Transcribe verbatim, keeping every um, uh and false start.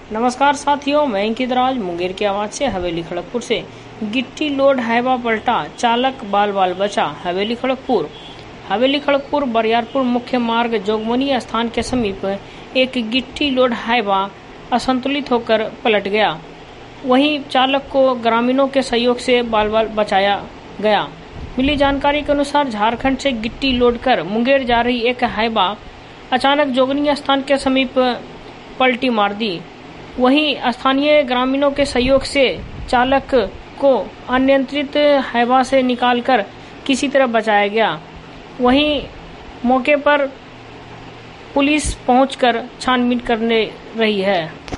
नमस्कार साथियों, मैं अंकित राज मुंगेर की आवाज से हवेली खड़गपुर से। गिट्टी लोड हाईवा पलटा, चालक बाल बाल बचा। हवेली खड़गपुर हवेली खड़गपुर बरियारपुर मुख्य मार्ग जोगमनी स्थान के समीप एक गिट्टी लोड हाईवा असंतुलित होकर पलट गया। वहीं चालक को ग्रामीणों के सहयोग से बाल बाल बचाया गया। मिली जानकारी के अनुसार झारखंड से गिट्टी लोड कर मुंगेर जा रही एक हाईवा अचानक जोगनी स्थान के समीप पलटी मार दी। वहीं स्थानीय ग्रामीणों के सहयोग से चालक को अनियंत्रित हाईवा से निकालकर किसी तरह बचाया गया। वहीं मौके पर पुलिस पहुंचकर छानबीन करने रही है।